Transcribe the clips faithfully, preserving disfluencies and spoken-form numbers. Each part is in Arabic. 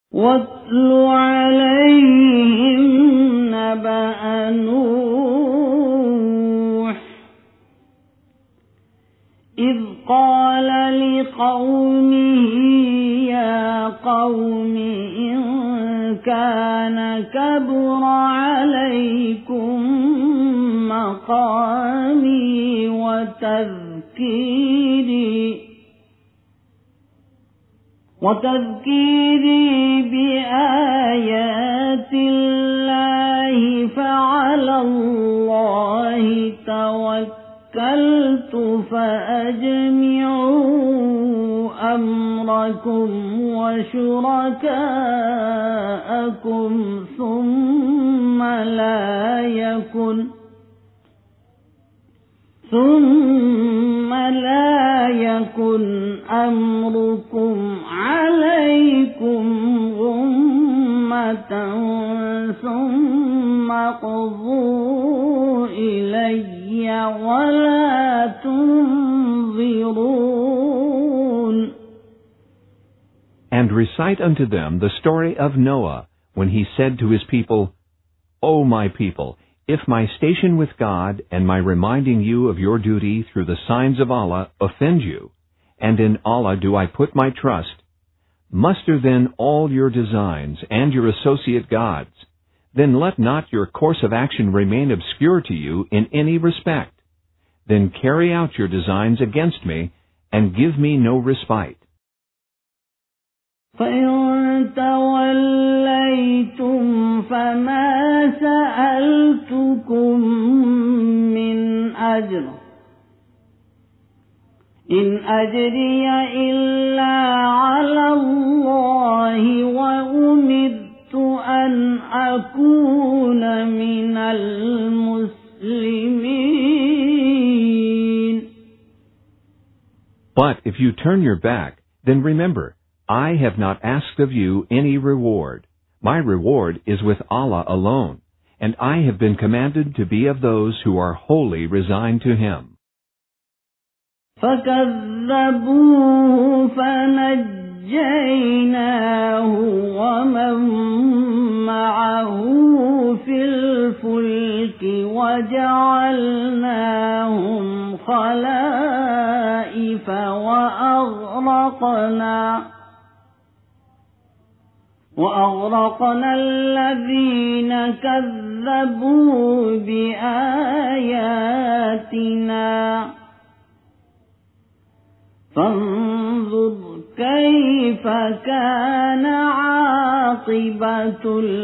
واتل عليهم نبأ نوح إذ قال لقومه يا قوم إن كان كبر عليكم مقامي وتذكيري وتذكيري بآيات الله فعلى الله توكلت فأجمعوا أمركم وشركاءكم ثم لا يكن ثم لا يكن أمركم عليكم غمة ثم اقضوا إلي ولا تنظرون. And recite unto them the story of Noah, when he said to his people, O my people, if my station with God and my reminding you of your duty through the signs of Allah offend you, and in Allah do I put my trust, muster then all your designs and your associate gods, then let not your course of action remain obscure to you in any respect. Then carry out your designs against me, and give me no respite. فإن توليتم فما سألتكم من أجر إن أجري إلا على الله وأمرت أن أكون من المسلمين. But if you turn your back, then remember, I have not asked of you any reward. My reward is with Allah alone, and I have been commanded to be of those who are wholly resigned to Him. فَكَذَّبُوهُ فَنَجَّيْنَاهُ وَمَن مَّعَهُ فِي الْفُلْكِ وَجَعَلْنَاهُمْ خَلَائِفَ وَأَغْرَقْنَا وَأَغْرَقْنَا الَّذِينَ كَذَّبُوا بِآيَاتِنَا فانظر كيف كان عاقبة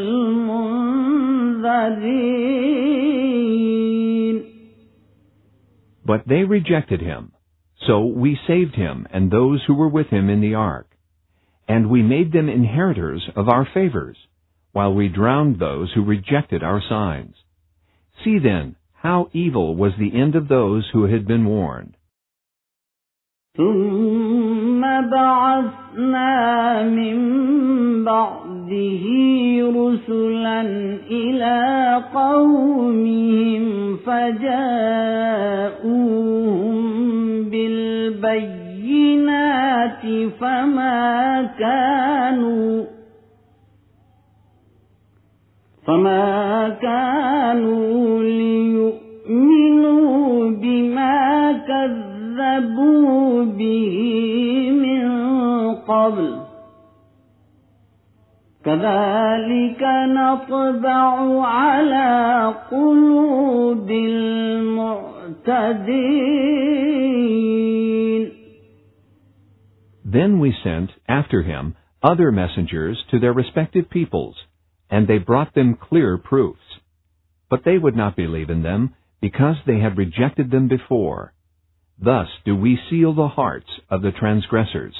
المنذرين. But they rejected him, so we saved him and those who were with him in the ark. And we made them inheritors of our favors, while we drowned those who rejected our signs. See then, how evil was the end of those who had been warned. ثم بعثنا من بعده رسلا إلى قومهم فجاءوهم بالبينات فما كانوا فما كانوا ليؤمنوا بما كذبوا به من قبل كذلك نطبع على قلوب المعتدين. Then we sent, after him, other messengers to their respective peoples, and they brought them clear proofs. But they would not believe in them, because they had rejected them before. Thus do we seal the hearts of the transgressors.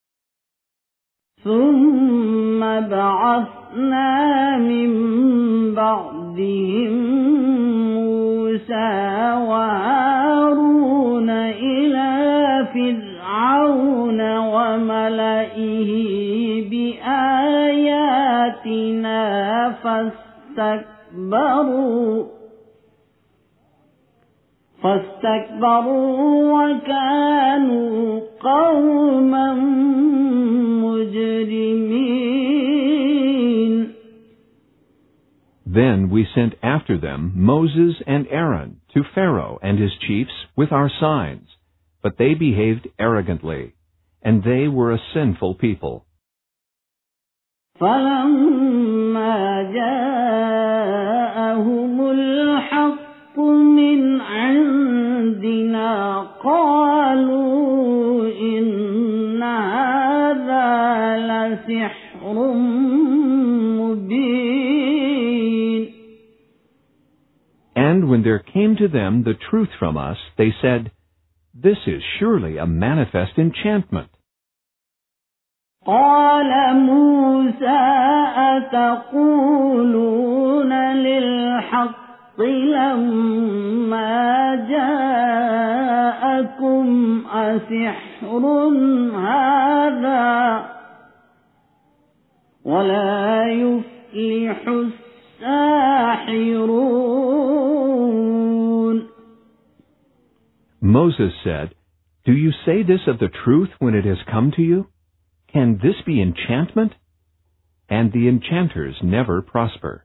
ثم بعثنا من بعدهم موسى وهارون إلى فرعون وملئه بآياتنا فاستكبروا فاستكبروا وكانوا قوما مجرمين. Then we sent after them Moses and Aaron to Pharaoh and his chiefs with our signs, but they behaved arrogantly, and they were a sinful people. فلما جاءهم الحق من عندنا قالوا إن هذا لسحر مبين. And when there came to them the truth from us, they said, "This is surely a manifest enchantment." قال موسى أتقولون للحق لما جاءكم أسحر هذا ولا يفلح الساحرون. Moses said, "Do you say this of the truth when it has come to you? Can this be enchantment?" And the enchanters never prosper.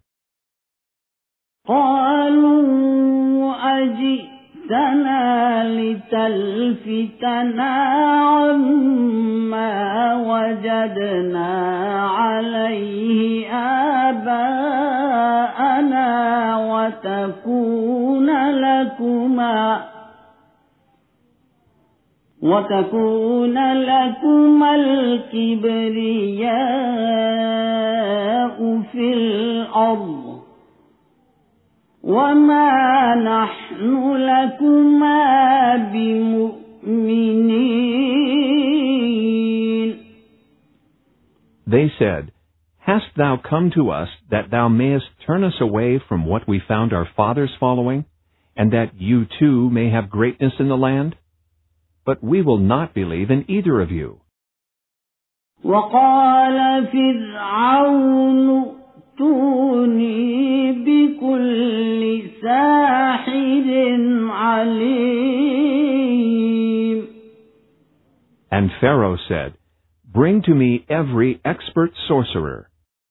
قالوا أجئتنا لتلفتنا عما وجدنا عليه آباءنا وتكون لكما وتكون لكما الكبرياء في الأرض وما نحن لكما بمؤمنين. They said, "Hast thou come to us that thou mayest turn us away from what we found our fathers following, and that you too may have greatness in the land? But we will not believe in either of you." وقال فرعون ائتوني بكل ساحر عليم. And Pharaoh said, "Bring to me every expert sorcerer."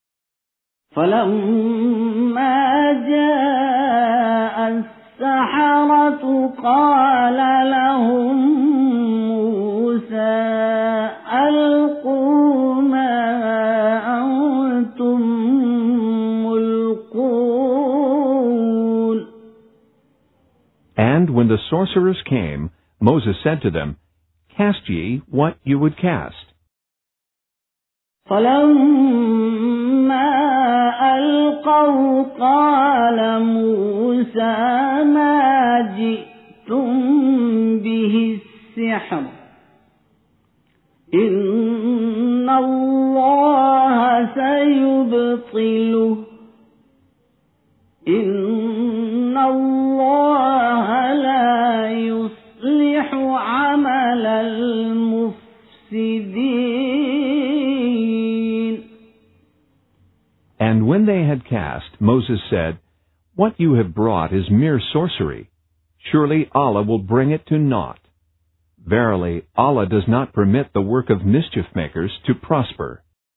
فلما جاء السحرة قال لهم موسى ألقوا ما أنتم ملقون. And when the sorcerers came, Moses said to them, "Cast ye what you would cast." فلما ألقوا قال موسى ما جئتم به السحر إن الله سيبطله إن الله لا يصلح عمل المفسدين. And when they had cast, Moses said, "What you have brought is mere sorcery. Surely Allah will bring it to naught. Verily, Allah does not permit the work of mischief makers to prosper."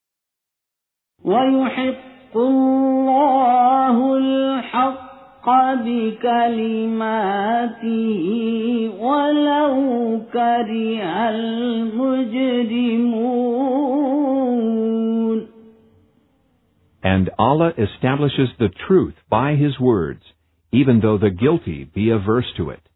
وَيُحِقُّ اللَّهُ الْحَقَّ بِكَلِمَاتِهِ وَلَوْ كَرِهَ الْمُجْرِمُونَ. And Allah establishes the truth by His words, even though the guilty be averse to it.